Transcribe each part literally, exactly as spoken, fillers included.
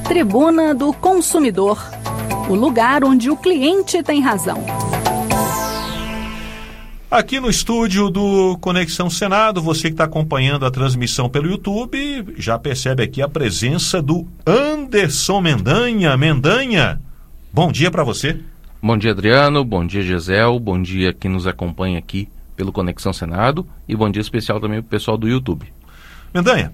Tribuna do Consumidor, o lugar onde o cliente tem razão. Aqui no estúdio do Conexão Senado, você que está acompanhando a transmissão pelo YouTube, já percebe aqui a presença do Anderson Mendanha. Mendanha, bom dia para você. Bom dia, Adriano. Bom dia, Gisel. Bom dia quem nos acompanha aqui pelo Conexão Senado. E bom dia especial também para o pessoal do YouTube. Mendanha,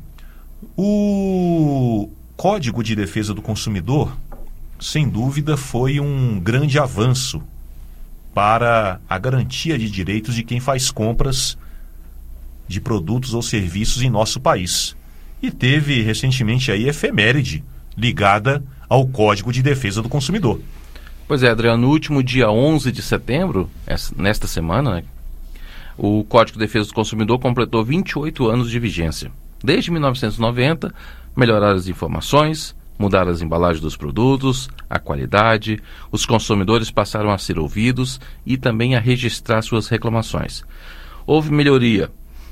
o Código de Defesa do Consumidor, sem dúvida, foi um grande avanço para a garantia de direitos de quem faz compras de produtos ou serviços em nosso país. E teve recentemente aí efeméride ligada ao Código de Defesa do Consumidor. Pois é, Adriano, no último dia onze de setembro, nesta semana, né, o Código de Defesa do Consumidor completou vinte e oito anos de vigência. Desde mil novecentos e noventa, melhoraram as informações, mudaram as embalagens dos produtos, a qualidade, os consumidores passaram a ser ouvidos e também a registrar suas reclamações. Houve melhoria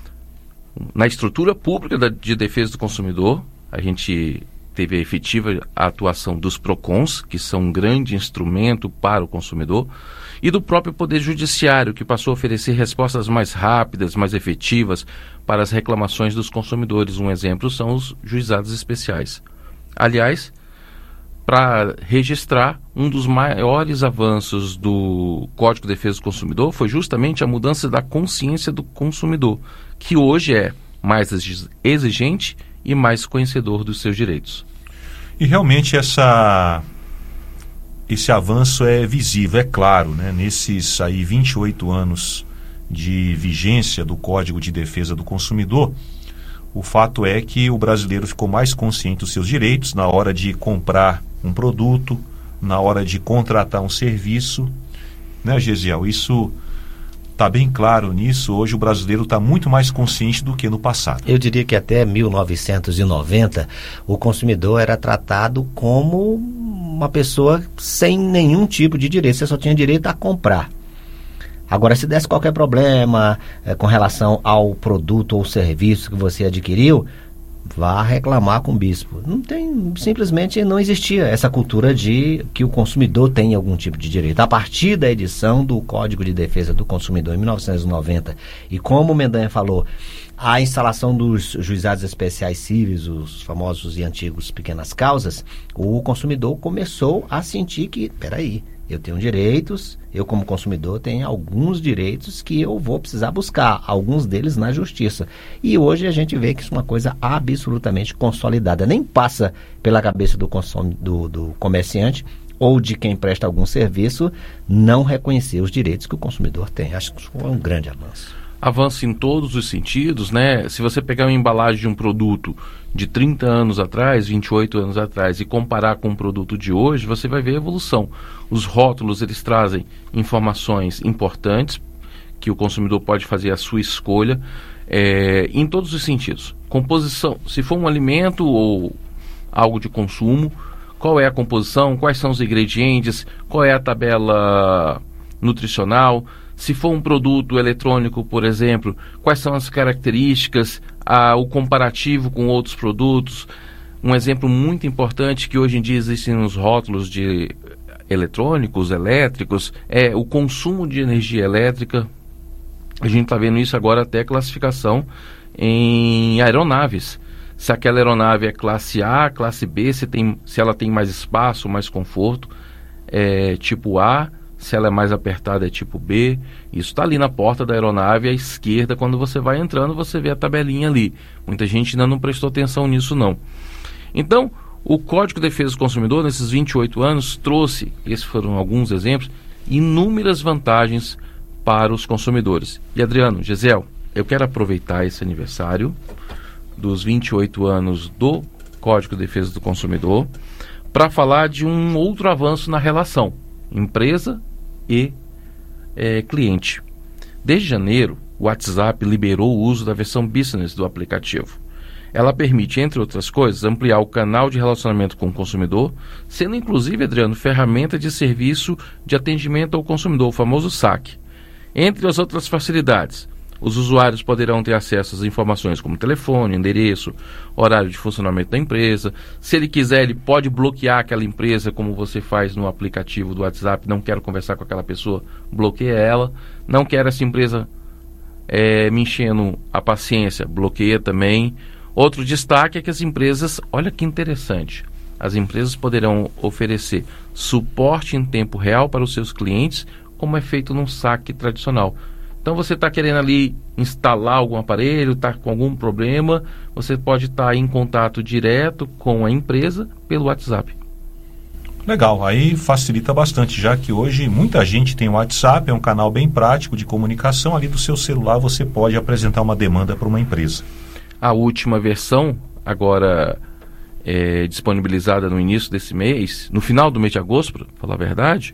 na estrutura pública da, de defesa do consumidor. A gente teve a efetiva atuação dos PROCONs, que são um grande instrumento para o consumidor, e do próprio Poder Judiciário, que passou a oferecer respostas mais rápidas, mais efetivas para as reclamações dos consumidores. Um exemplo são os juizados especiais. Aliás, para registrar, um dos maiores avanços do Código de Defesa do Consumidor foi justamente a mudança da consciência do consumidor, que hoje é mais exigente e mais conhecedor dos seus direitos. E realmente essa, esse avanço é visível, é claro, né? Nesses aí vinte e oito anos de vigência do Código de Defesa do Consumidor, o fato é que o brasileiro ficou mais consciente dos seus direitos na hora de comprar um produto, na hora de contratar um serviço, né, Gesiel? Isso está bem claro nisso. Hoje o brasileiro está muito mais consciente do que no passado. Eu diria que até mil novecentos e noventa o consumidor era tratado como uma pessoa sem nenhum tipo de direito. Você só tinha direito a comprar. Agora, se desse qualquer problema é, com relação ao produto ou serviço que você adquiriu, vá reclamar com o bispo. Não tem, simplesmente não existia essa cultura de que o consumidor tem algum tipo de direito. A partir da edição do Código de Defesa do Consumidor em mil novecentos e noventa, e como o Mendanha falou, a instalação dos juizados especiais cíveis, os famosos e antigos pequenas causas, o consumidor começou a sentir que, peraí, eu tenho direitos, eu como consumidor tenho alguns direitos que eu vou precisar buscar, alguns deles na justiça. E hoje a gente vê que isso é uma coisa absolutamente consolidada. Nem passa pela cabeça do, consum, do, do comerciante ou de quem presta algum serviço não reconhecer os direitos que o consumidor tem. Acho que isso foi um grande avanço. Avanço em todos os sentidos, né? Se você pegar uma embalagem de um produto de trinta anos atrás, vinte e oito anos atrás, e comparar com o produto de hoje, você vai ver a evolução. Os rótulos, eles trazem informações importantes que o consumidor pode fazer a sua escolha é, em todos os sentidos. Composição, se for um alimento ou algo de consumo, qual é a composição, quais são os ingredientes, qual é a tabela nutricional. Se for um produto eletrônico, por exemplo, quais são as características, a, o comparativo com outros produtos. Um exemplo muito importante que hoje em dia existem nos rótulos de eletrônicos, elétricos, é o consumo de energia elétrica. A gente está vendo isso agora até classificação em aeronaves. Se aquela aeronave é classe A, classe B, se, tem, se ela tem mais espaço, mais conforto, é tipo A. Se ela é mais apertada é tipo B. Isso está ali na porta da aeronave à esquerda. Quando você vai entrando, você vê a tabelinha ali. Muita gente ainda não prestou atenção nisso, não. Então, o Código de Defesa do Consumidor, nesses vinte e oito anos, trouxe, esses foram alguns exemplos, inúmeras vantagens para os consumidores. E, Adriano, Gisel, eu quero aproveitar esse aniversário dos vinte e oito anos do Código de Defesa do Consumidor para falar de um outro avanço na relação empresa e é, cliente. Desde janeiro, o WhatsApp liberou o uso da versão business do aplicativo. Ela permite, entre outras coisas, ampliar o canal de relacionamento com o consumidor, sendo inclusive, Adriano, ferramenta de serviço de atendimento ao consumidor, o famoso S A C. Entre as outras facilidades, Os usuários poderão ter acesso às informações como telefone, endereço, horário de funcionamento da empresa. Se ele quiser, ele pode bloquear aquela empresa, como você faz no aplicativo do WhatsApp. Não quero conversar com aquela pessoa, bloqueia ela. Não quero essa empresa é, me enchendo a paciência, bloqueia também. Outro destaque é que as empresas, olha que interessante, as empresas poderão oferecer suporte em tempo real para os seus clientes, como é feito num saque tradicional. Então você está querendo ali instalar algum aparelho, está com algum problema, você pode estar tá em contato direto com a empresa pelo WhatsApp. Legal, aí facilita bastante, já que hoje muita gente tem o WhatsApp, é um canal bem prático de comunicação. Ali do seu celular você pode apresentar uma demanda para uma empresa. A última versão, agora é, disponibilizada no início desse mês, no final do mês de agosto, para falar a verdade,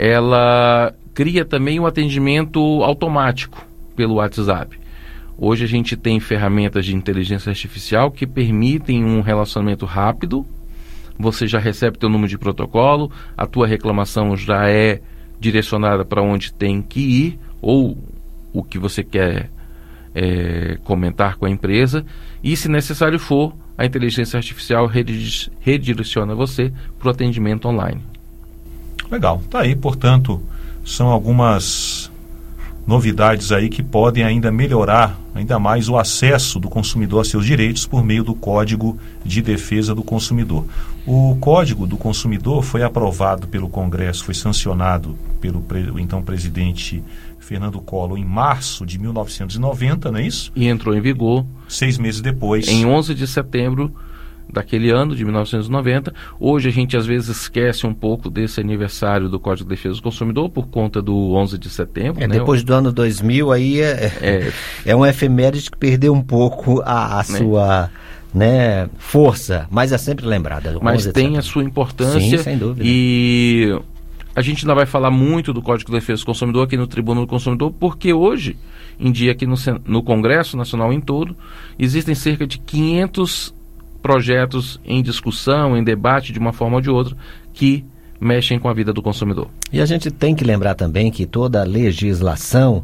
ela cria também um atendimento automático pelo WhatsApp. Hoje a gente tem ferramentas de inteligência artificial que permitem um relacionamento rápido. Você já recebe teu número de protocolo, a tua reclamação já é direcionada para onde tem que ir, ou o que você quer é, comentar com a empresa, e se necessário for, a inteligência artificial redireciona você para o atendimento online. Legal, tá aí, portanto, são algumas novidades aí que podem ainda melhorar ainda mais o acesso do consumidor a seus direitos por meio do Código de Defesa do Consumidor. O Código do Consumidor foi aprovado pelo Congresso, foi sancionado pelo pre, o então presidente Fernando Collor em março de mil novecentos e noventa, não é isso? E entrou em vigor seis meses depois, em onze de setembro daquele ano, de mil novecentos e noventa. Hoje a gente às vezes esquece um pouco desse aniversário do Código de Defesa do Consumidor por conta do onze de setembro. É, né? Depois do ano dois mil, aí é, é, é um efeméride que perdeu um pouco a, a né? sua né, força, mas é sempre lembrada. Mas tem a sua importância. Sim, sem dúvida. E a gente ainda vai falar muito do Código de Defesa do Consumidor aqui no Tribuna do Consumidor, porque hoje em dia aqui no, no Congresso Nacional em todo, existem cerca de quinhentos projetos em discussão, em debate de uma forma ou de outra, que mexem com a vida do consumidor. E a gente tem que lembrar também que toda legislação,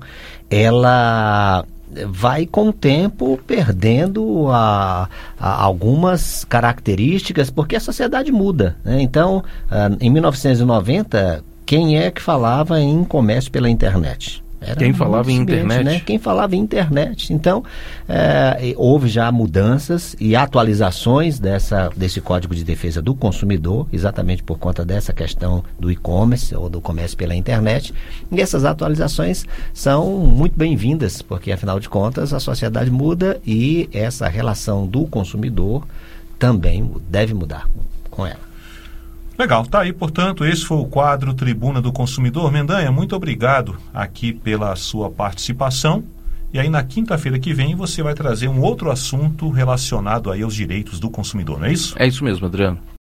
ela vai com o tempo perdendo a, a algumas características, porque a sociedade muda, né? Então, uh, em mil novecentos e noventa, quem é que falava em comércio pela internet? Era Quem falava em internet. Né? Quem falava em internet. Então, é, houve já mudanças e atualizações dessa, desse Código de Defesa do Consumidor, exatamente por conta dessa questão do e-commerce ou do comércio pela internet. E essas atualizações são muito bem-vindas, porque, afinal de contas, a sociedade muda e essa relação do consumidor também deve mudar com ela. Legal, tá aí, portanto, esse foi o quadro Tribuna do Consumidor. Mendanha, muito obrigado aqui pela sua participação. E aí na quinta-feira que vem você vai trazer um outro assunto relacionado aí aos direitos do consumidor, não é isso? É isso mesmo, Adriano.